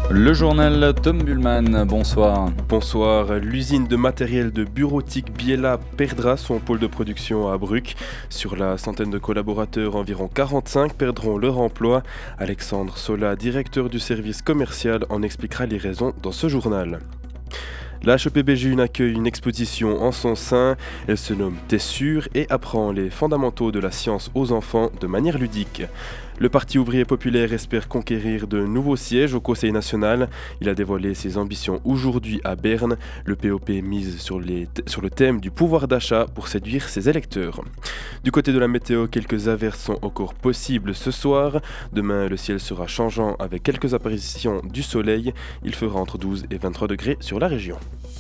Le journal Tom Bullman, bonsoir. Bonsoir. L'usine de matériel de bureautique Biella perdra son pôle de production à Bruck. Sur la centaine de collaborateurs, environ 45 perdront leur emploi. Alexandre Sola, directeur du service commercial, en expliquera les raisons dans ce journal. La HEP Béjune accueille une exposition en son sein. Elle se nomme Tessure et apprend les fondamentaux de la science aux enfants de manière ludique. Le Parti ouvrier populaire espère conquérir de nouveaux sièges au Conseil national. Il a dévoilé ses ambitions aujourd'hui à Berne. Le POP mise sur le thème du pouvoir d'achat pour séduire ses électeurs. Du côté de la météo, quelques averses sont encore possibles ce soir. Demain, le ciel sera changeant avec quelques apparitions du soleil. Il fera entre 12 et 23 degrés sur la région.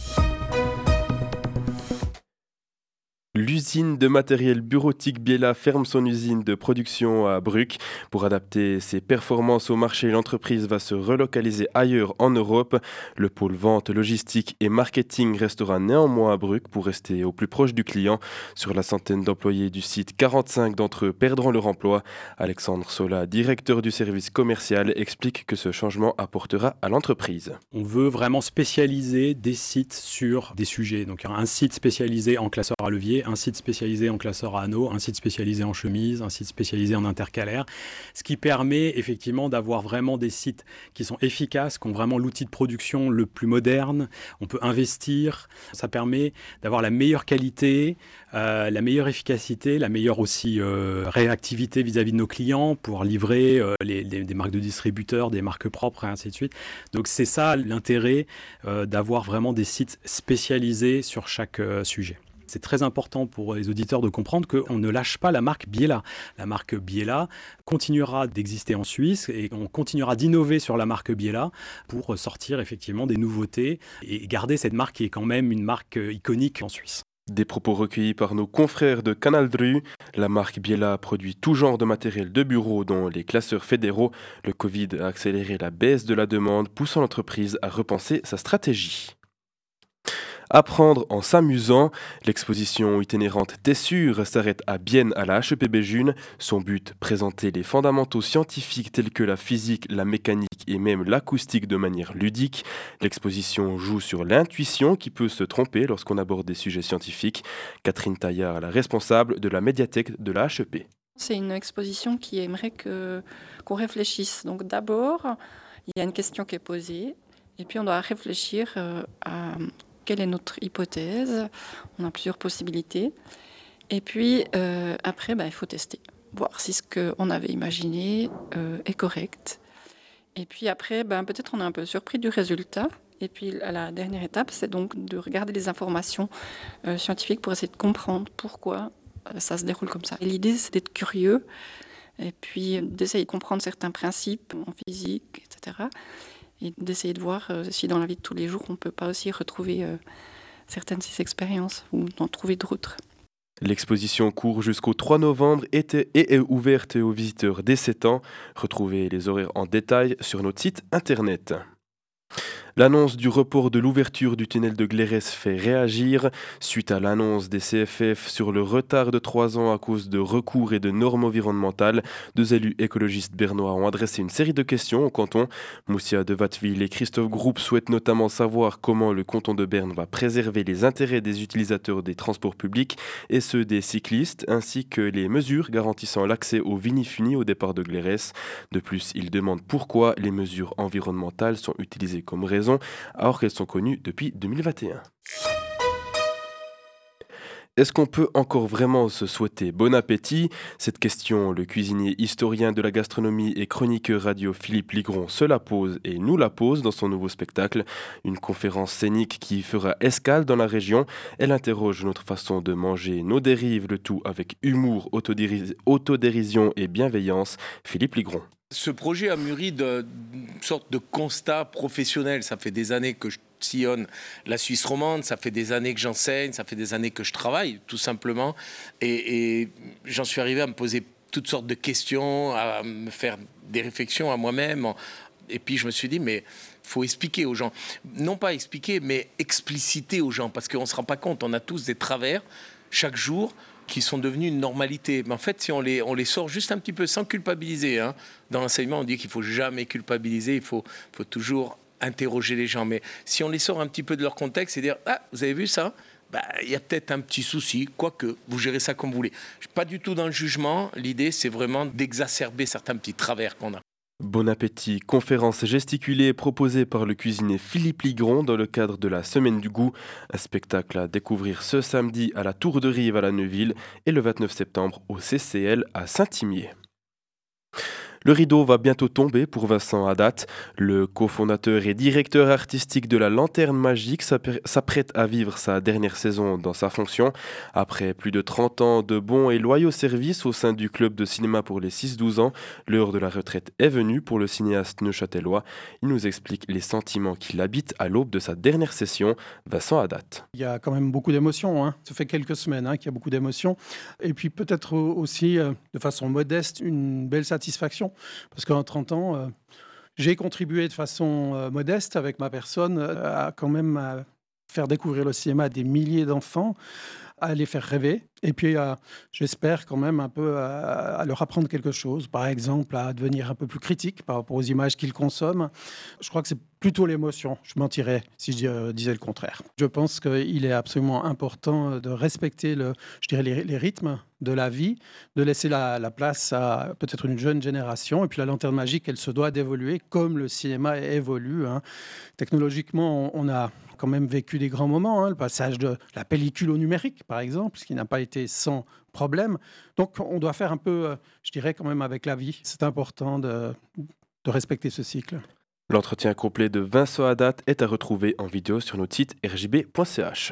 L'usine de matériel bureautique Biella ferme son usine de production à Bruck. Pour adapter ses performances au marché, l'entreprise va se relocaliser ailleurs en Europe. Le pôle vente, logistique et marketing restera néanmoins à Bruck pour rester au plus proche du client. Sur la centaine d'employés du site, 45 d'entre eux perdront leur emploi. Alexandre Sola, directeur du service commercial, explique que ce changement apportera à l'entreprise. On veut vraiment spécialiser des sites sur des sujets. Donc il y aura un site spécialisé en classeur à levier, un site spécialisé en classeur à anneaux, un site spécialisé en chemise, un site spécialisé en intercalaire, ce qui permet effectivement d'avoir vraiment des sites qui sont efficaces, qui ont vraiment l'outil de production le plus moderne. On peut investir, ça permet d'avoir la meilleure qualité, la meilleure efficacité, la meilleure aussi réactivité vis-à-vis de nos clients pour livrer des marques de distributeurs, des marques propres et ainsi de suite. Donc c'est ça l'intérêt d'avoir vraiment des sites spécialisés sur chaque sujet. C'est très important pour les auditeurs de comprendre qu'on ne lâche pas la marque Biella. La marque Biella continuera d'exister en Suisse et on continuera d'innover sur la marque Biella pour sortir effectivement des nouveautés et garder cette marque qui est quand même une marque iconique en Suisse. Des propos recueillis par nos confrères de Canal Dru. La marque Biella produit tout genre de matériel de bureau, dont les classeurs fédéraux. Le Covid a accéléré la baisse de la demande, poussant l'entreprise à repenser sa stratégie. Apprendre en s'amusant, l'exposition itinérante Tessure s'arrête à Bienne à la HEP Béjune. Son but, présenter les fondamentaux scientifiques tels que la physique, la mécanique et même l'acoustique de manière ludique. L'exposition joue sur l'intuition qui peut se tromper lorsqu'on aborde des sujets scientifiques. Catherine Taillard, la responsable de la médiathèque de la HEP. C'est une exposition qui aimerait qu'on réfléchisse. Donc d'abord, il y a une question qui est posée et puis on doit réfléchir à quelle est notre hypothèse. On a plusieurs possibilités. Et puis après, il faut tester, voir si ce qu'on avait imaginé est correct. Et puis après, peut-être on est un peu surpris du résultat. Et puis la dernière étape, c'est donc de regarder les informations scientifiques pour essayer de comprendre pourquoi ça se déroule comme ça. Et l'idée, c'est d'être curieux et puis d'essayer de comprendre certains principes en physique, etc. Et d'essayer de voir si dans la vie de tous les jours, on ne peut pas aussi retrouver certaines de ces expériences ou en trouver d'autres. L'exposition court jusqu'au 3 novembre et est ouverte aux visiteurs dès 7 ans. Retrouvez les horaires en détail sur notre site internet. L'annonce du report de l'ouverture du tunnel de Glérès fait réagir. Suite à l'annonce des CFF sur le retard de 3 ans à cause de recours et de normes environnementales, 2 élus écologistes bernois ont adressé une série de questions au canton. Moussia de Watteville et Christophe Group souhaitent notamment savoir comment le canton de Berne va préserver les intérêts des utilisateurs des transports publics et ceux des cyclistes, ainsi que les mesures garantissant l'accès au Vini-Funi au départ de Glérès. De plus, ils demandent pourquoi les mesures environnementales sont utilisées comme raison alors qu'elles sont connues depuis 2021. Est-ce qu'on peut encore vraiment se souhaiter bon appétit ? Cette question, le cuisinier historien de la gastronomie et chroniqueur radio Philippe Ligron se la pose et nous la pose dans son nouveau spectacle. Une conférence scénique qui fera escale dans la région. Elle interroge notre façon de manger, nos dérives, le tout avec humour, autodérision et bienveillance. Philippe Ligron. Ce projet a mûri d'une sorte de constat professionnel. Ça fait des années que je sillonne la Suisse romande, ça fait des années que j'enseigne, ça fait des années que je travaille, tout simplement. Et j'en suis arrivé à me poser toutes sortes de questions, à me faire des réflexions à moi-même. Et puis je me suis dit, mais il faut expliquer aux gens. Non pas expliquer, mais expliciter aux gens, parce qu'on ne se rend pas compte. On a tous des travers chaque jour qui sont devenus une normalité. Mais en fait, si on les sort juste un petit peu sans culpabiliser, hein, dans l'enseignement, on dit qu'il ne faut jamais culpabiliser, il faut toujours interroger les gens. Mais si on les sort un petit peu de leur contexte et dire « Ah, vous avez vu ça ?» il y a peut-être un petit souci, quoique vous gérez ça comme vous voulez. Je suis pas du tout dans le jugement, l'idée c'est vraiment d'exacerber certains petits travers qu'on a. Bon appétit, conférence gesticulée proposée par le cuisinier Philippe Ligron dans le cadre de la Semaine du Goût. Un spectacle à découvrir ce samedi à la Tour de Rive à la Neuville et le 29 septembre au CCL à Saint-Imier. Le rideau va bientôt tomber pour Vincent Haddad. Le cofondateur et directeur artistique de la Lanterne Magique s'apprête à vivre sa dernière saison dans sa fonction. Après plus de 30 ans de bons et loyaux services au sein du club de cinéma pour les 6-12 ans, l'heure de la retraite est venue pour le cinéaste neuchâtelois. Il nous explique les sentiments qui l'habitent à l'aube de sa dernière session. Vincent Haddad. Il y a quand même beaucoup d'émotions. Ça fait quelques semaines qu'il y a beaucoup d'émotions. Et puis peut-être aussi, de façon modeste, une belle satisfaction. Parce qu'en 30 ans, j'ai contribué de façon modeste avec ma personne à quand même faire découvrir le cinéma à des milliers d'enfants, à les faire rêver. Et puis, j'espère quand même un peu à leur apprendre quelque chose. Par exemple, à devenir un peu plus critique par rapport aux images qu'ils consomment. Je crois que c'est plutôt l'émotion. Je mentirais si je disais le contraire. Je pense qu'il est absolument important de respecter les rythmes de la vie, de laisser la place à peut-être une jeune génération. Et puis la Lanterne Magique, elle se doit d'évoluer comme le cinéma évolue. Technologiquement, on a quand même vécu des grands moments. Le passage de la pellicule au numérique, par exemple, ce qui n'a pas été sans problème. Donc, on doit faire un peu, je dirais, quand même avec la vie. C'est important de respecter ce cycle. L'entretien complet de Vincent Haddad est à retrouver en vidéo sur notre site rjb.ch.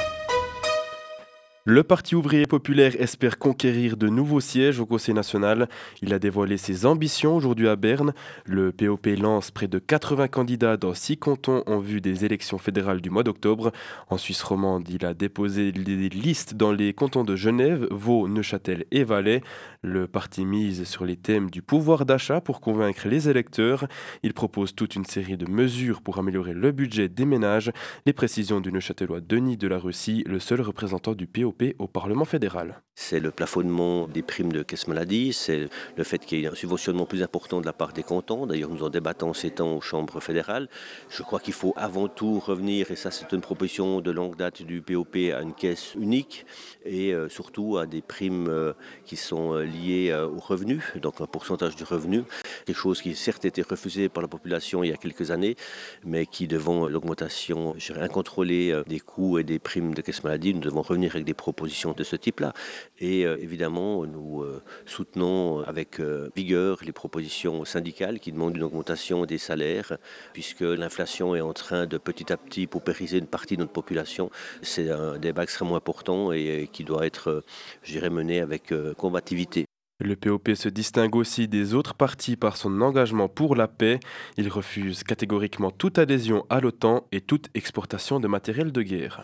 Le Parti ouvrier populaire espère conquérir de nouveaux sièges au Conseil national. Il a dévoilé ses ambitions aujourd'hui à Berne. Le POP lance près de 80 candidats dans 6 cantons en vue des élections fédérales du mois d'octobre. En Suisse romande, il a déposé des listes dans les cantons de Genève, Vaud, Neuchâtel et Valais. Le parti mise sur les thèmes du pouvoir d'achat pour convaincre les électeurs. Il propose toute une série de mesures pour améliorer le budget des ménages. Les précisions du Neuchâtelois Denis de la Russie, le seul représentant du POP au Parlement fédéral. C'est le plafonnement des primes de caisse maladie, c'est le fait qu'il y ait un subventionnement plus important de la part des cantons. D'ailleurs, nous en débattons ces temps aux chambres fédérales. Je crois qu'il faut avant tout revenir, et ça c'est une proposition de longue date du POP, à une caisse unique et surtout à des primes qui sont liées aux revenus, donc un pourcentage du revenu. Quelque chose qui certes a été refusé par la population il y a quelques années, mais qui devant l'augmentation incontrôlée des coûts et des primes de caisse maladie, nous devons revenir avec des propositions de ce type-là. Et évidemment, nous soutenons avec vigueur les propositions syndicales qui demandent une augmentation des salaires, puisque l'inflation est en train de petit à petit paupériser une partie de notre population. C'est un débat extrêmement important et qui doit être, je dirais, mené avec combativité. Le POP se distingue aussi des autres partis par son engagement pour la paix. Il refuse catégoriquement toute adhésion à l'OTAN et toute exportation de matériel de guerre.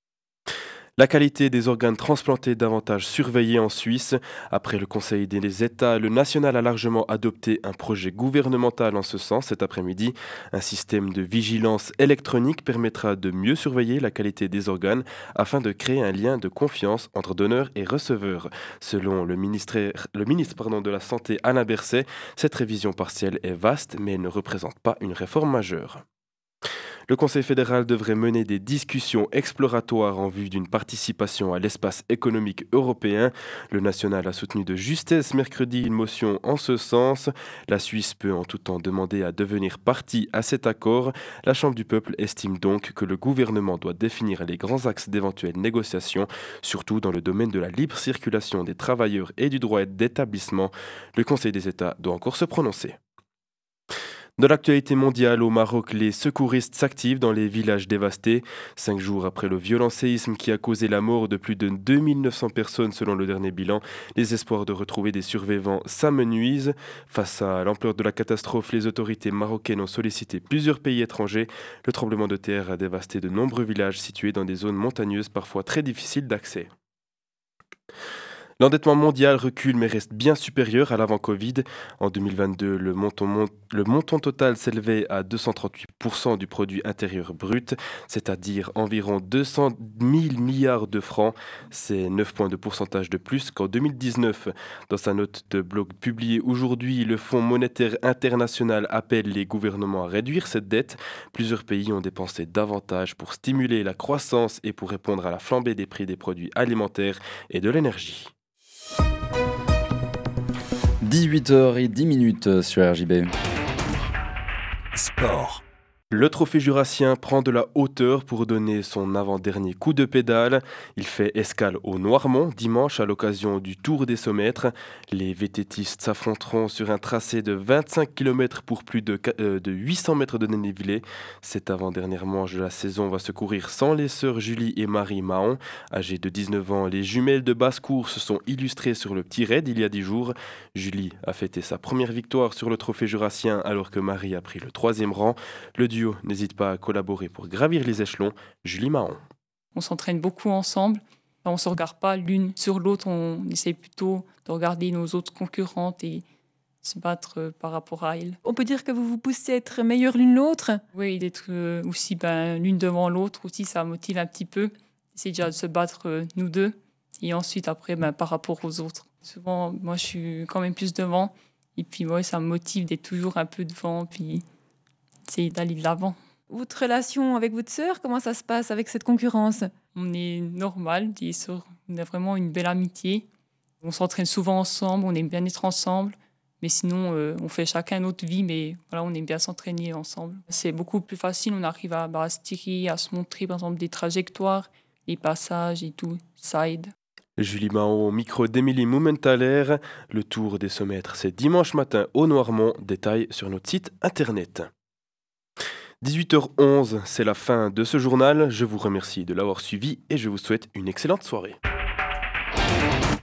La qualité des organes transplantés davantage surveillée en Suisse. Après le Conseil des États, le national a largement adopté un projet gouvernemental en ce sens cet après-midi. Un système de vigilance électronique permettra de mieux surveiller la qualité des organes afin de créer un lien de confiance entre donneurs et receveurs. Selon le ministre de la Santé Alain Berset, cette révision partielle est vaste mais elle ne représente pas une réforme majeure. Le Conseil fédéral devrait mener des discussions exploratoires en vue d'une participation à l'espace économique européen. Le national a soutenu de justesse mercredi une motion en ce sens. La Suisse peut en tout temps demander à devenir partie à cet accord. La Chambre du peuple estime donc que le gouvernement doit définir les grands axes d'éventuelles négociations, surtout dans le domaine de la libre circulation des travailleurs et du droit d'établissement. Le Conseil des États doit encore se prononcer. Dans l'actualité mondiale, au Maroc, les secouristes s'activent dans les villages dévastés. 5 jours après le violent séisme qui a causé la mort de plus de 2900 personnes selon le dernier bilan, les espoirs de retrouver des survivants s'amenuisent. Face à l'ampleur de la catastrophe, les autorités marocaines ont sollicité plusieurs pays étrangers. Le tremblement de terre a dévasté de nombreux villages situés dans des zones montagneuses parfois très difficiles d'accès. L'endettement mondial recule mais reste bien supérieur à l'avant-Covid. En 2022, le montant total s'élevait à 238% du produit intérieur brut, c'est-à-dire environ 200 000 milliards de francs. C'est 9 points de pourcentage de plus qu'en 2019. Dans sa note de blog publiée aujourd'hui, le Fonds monétaire international appelle les gouvernements à réduire cette dette. Plusieurs pays ont dépensé davantage pour stimuler la croissance et pour répondre à la flambée des prix des produits alimentaires et de l'énergie. 18h10 sur RJB. Sport. Le trophée jurassien prend de la hauteur pour donner son avant-dernier coup de pédale. Il fait escale au Noirmont dimanche à l'occasion du Tour des 100 mètres. Les vététistes s'affronteront sur un tracé de 25 km pour plus de 800 mètres de dénivelé. Cette avant-dernière manche de la saison va se courir sans les sœurs Julie et Marie Mahon. Âgées de 19 ans, les jumelles de basse-cour se sont illustrées sur le petit raid il y a 10 jours. Julie a fêté sa première victoire sur le trophée jurassien alors que Marie a pris le 3e rang. Le duo n'hésite pas à collaborer pour gravir les échelons. Julie Mahon. On s'entraîne beaucoup ensemble. On ne se regarde pas l'une sur l'autre. On essaie plutôt de regarder nos autres concurrentes et se battre par rapport à elles. On peut dire que vous vous poussez à être meilleures l'une l'autre. Oui, d'être aussi l'une devant l'autre aussi, ça motive un petit peu. C'est déjà de se battre nous deux et ensuite après par rapport aux autres. Souvent, moi je suis quand même plus devant et puis ça me motive d'être toujours un peu devant puis c'est d'aller de l'avant. Votre relation avec votre sœur, comment ça se passe avec cette concurrence ? On est normal, on a vraiment une belle amitié. On s'entraîne souvent ensemble, on aime bien être ensemble. Mais sinon, on fait chacun notre vie, mais voilà, on aime bien s'entraîner ensemble. C'est beaucoup plus facile, on arrive à se tirer, à se montrer, par exemple, des trajectoires, les passages et tout, ça aide. Julie Mahon au micro d'Émilie Mumenthaler. Le Tour des 100 mètres, c'est dimanche matin au Noirmont. Détails sur notre site internet. 18h11, c'est la fin de ce journal. Je vous remercie de l'avoir suivi et je vous souhaite une excellente soirée.